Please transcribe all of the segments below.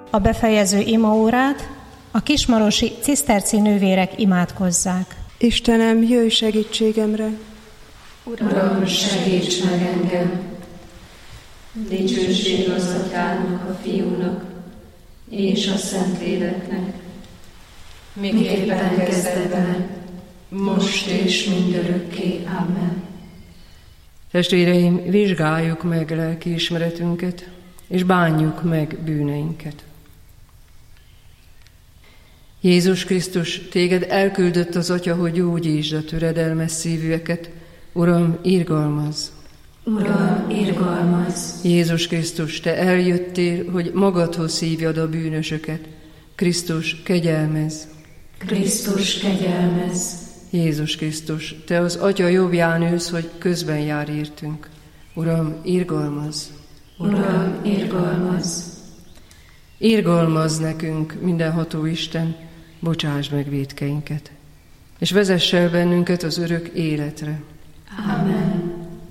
a befejező imaórát a kismarosi ciszterci nővérek imádkozzák. Istenem, jöjj segítségemre! Uram, segíts meg engem! Dicsőség az Atyának, a Fiúnak és a Szentléleknek, miképpen kezdetben, most és mindörökké. Amen. Testvéreim, vizsgáljuk meg lelkiismeretünket, és bánjuk meg bűneinket. Jézus Krisztus, téged elküldött az Atya, hogy gyógyítsd a töredelmes szívűeket. Uram, irgalmazz! Uram, irgalmazz! Jézus Krisztus, te eljöttél, hogy magadhoz hívjad a bűnösöket. Krisztus, kegyelmezz! Krisztus, kegyelmezz! Jézus Krisztus, te az Atya jobbján ülsz, hogy közben jár értünk. Uram, irgalmazz! Uram, irgalmazz! Irgalmazz nekünk, mindenható Isten, bocsáss meg vétkeinket, és vezess el bennünket az örök életre. Amen.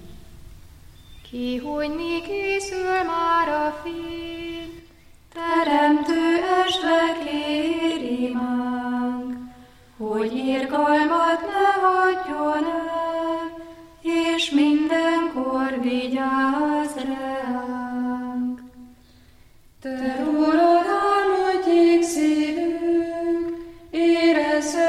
Kihújni készül már a fény, teremtő esve kér imánk, hogy irgalmat ne hagyjon el, és mindenkor vigyázz ránk. Te rólad álmodjék szívünk, érezze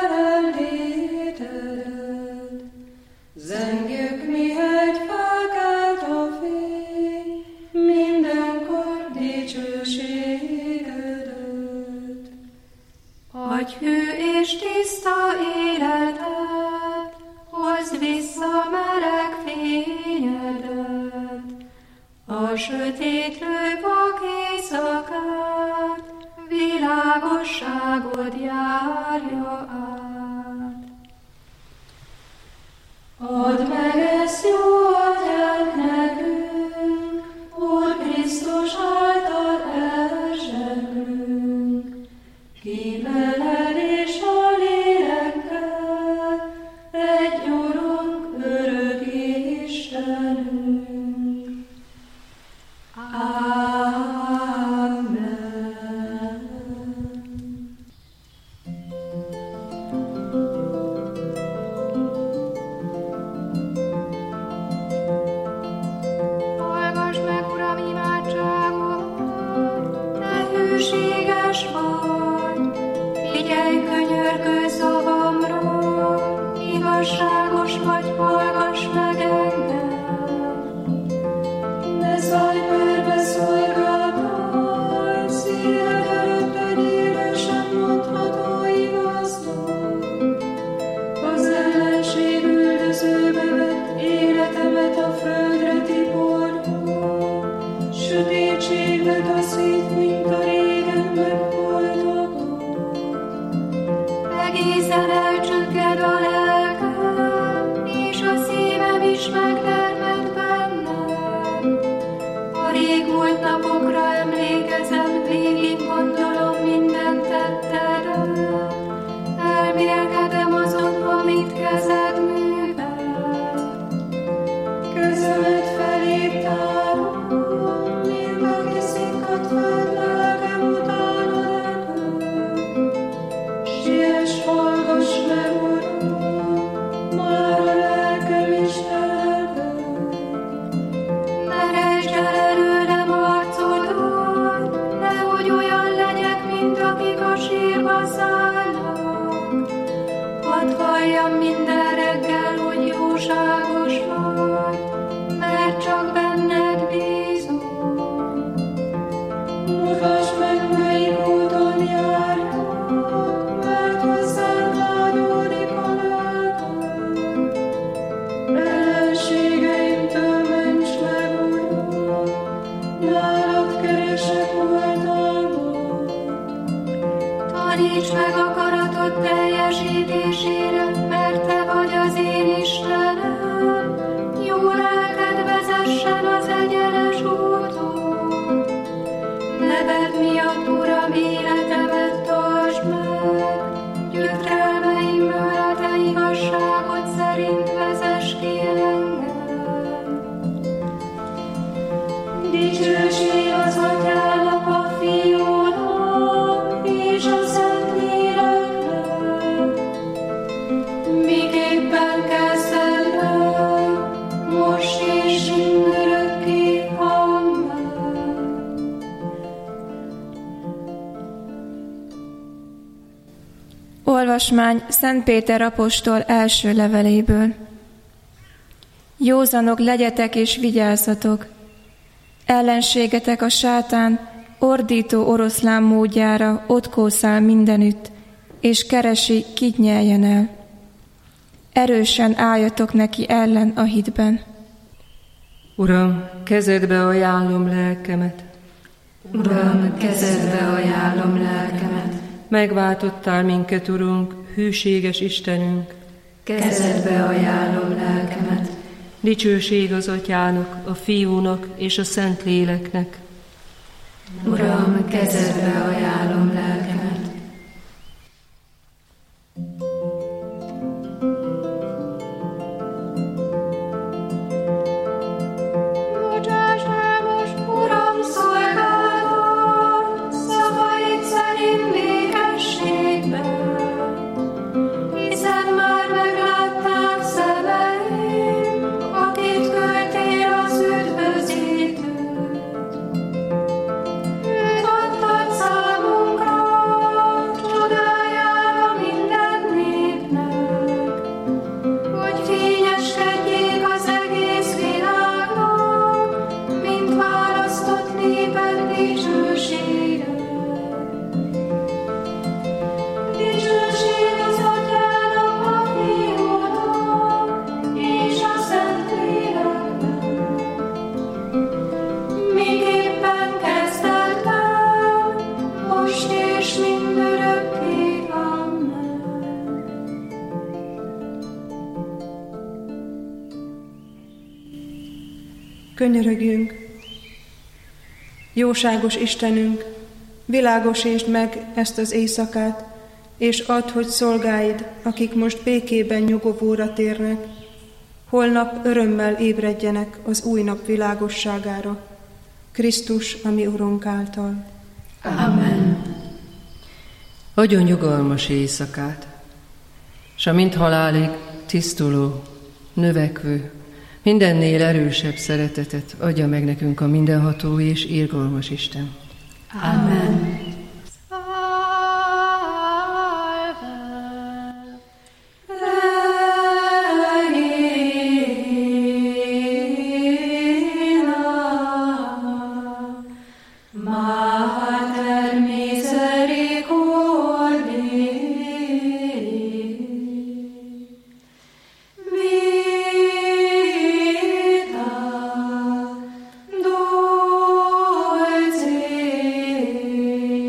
jelenlétedet. Zengjük, mihegy felkelt a fény, mindenkor dicsőségedet. Adj hű és tiszta életet, hozd vissza meleg fényedet. A sötétlő vak éjszakát, világosságod járja át. Add meg ezt jó atyánk nekünk, Úr Krisztus által elzseblünk. Kíveled és a lélekkel, egy Urunk, örök Istenünk. Igazságos vagy, hallgass meg engem. Ne szállj perbe szolgáltál, szíved előtt egy élősen mondható igaznak. Az ellenség üldözőbe vett életemet a földre tiporva, sötétségbe taszít, mint a régen megholtakat. Egészen elcsökked a lelkem, és a szívem is megtermett bennem. A régmúlt napokra emlékezem, végig gondolom minden tettedet. Elmélkedem azon, amit kezed művel. Kezemet feléd tárom, mint aki szikkat fel, lelkem utána repül. Siess, hallgass meg, Uram, már a lelkem is elved. Ne rejtsd el előlem arcodat, nehogy olyan legyek, mint akik a sírba szállnak. Hadd halljam minden reggel, hogy jóságos vagy, mert csak benned bízom. Mutasd meg, melyik úton járjak, mert hozzád vágyódik a lelkem. Ellenségeimtől ments meg, Uram, nálad keresek oltalmat. Taníts meg akaratod teljesítésére, mert te vagy az én Istenem. Jó lelked vezessen az egyenes úton. Neved miatt, Uram, életemet tartsd meg. Gyötrelmeimből a te igazságod szerint vezess ki engem. Dicsőség az Atyának, a Fiúnak Olvasmány Szent Péter apostol első leveléből. Józanok legyetek és vigyázzatok! Ellenségetek a sátán ordító oroszlán módjára ott kószál mindenütt, és keresi, kit nyeljen el. Erősen álljatok neki ellen a hitben. Uram, kezedbe ajánlom lelkemet. Uram, kezedbe ajánlom lelkemet. Megváltottál minket, Urunk, hűséges Istenünk. Kezedbe ajánlom lelkemet. Dicsőség az Atyának, a Fiúnak és a Szentléleknek. Uram, kezedbe ajánlom lelkemet. Bocsáss el most, Uram, szolgálatot, szavaid szerint békességben, hiszen már meglátták szemeim, akit küldtél az üdvözítőt. Őt adtad számunkra, csodájára minden népnek, hogy fényeskedjék az egész világnak, mint választott néped dicsősége. Dicsőség az Atyának, a Fiúnak és a Szentléleknek, miképpen kezdetben, most és mindörökké. Amen. Könyörögjünk! Jóságos Istenünk, világosítsd meg ezt az éjszakát, és add, hogy szolgáid, akik most békében nyugovóra térnek, holnap örömmel ébredjenek az új nap világosságára, Krisztus, a mi Urunk által. Amen. Adjon nyugalmas éjszakát, s a mint halálig tisztuló, növekvő, mindennél erősebb szeretetet adja meg nekünk a mindenható és irgalmas Isten. Amen. Mater misericordiae, vita dulcis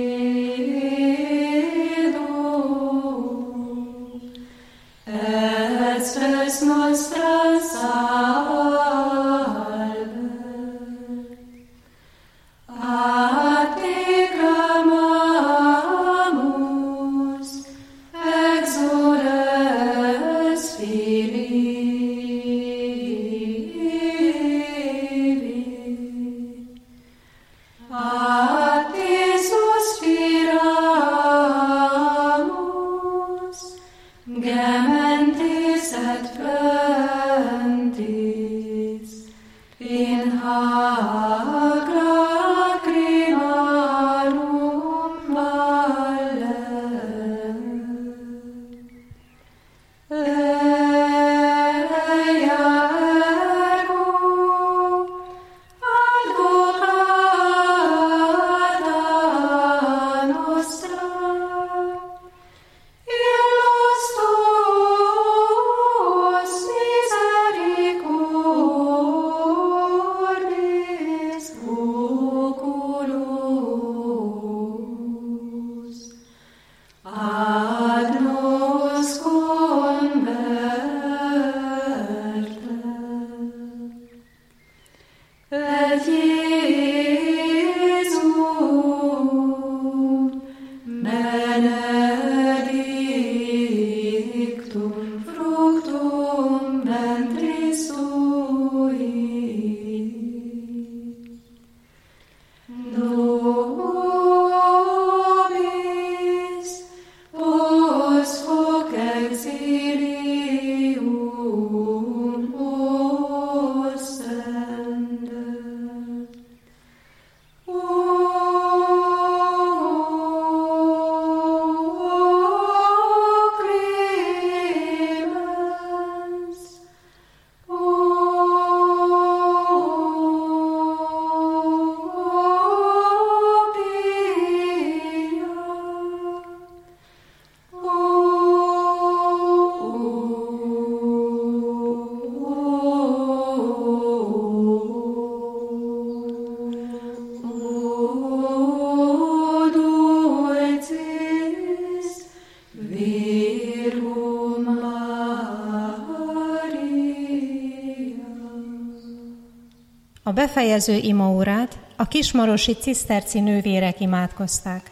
A befejező imaórát a kismarosi ciszterci nővérek imádkozták.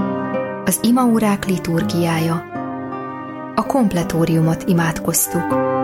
Az imaórák liturgiája. A kompletóriumot imádkoztuk.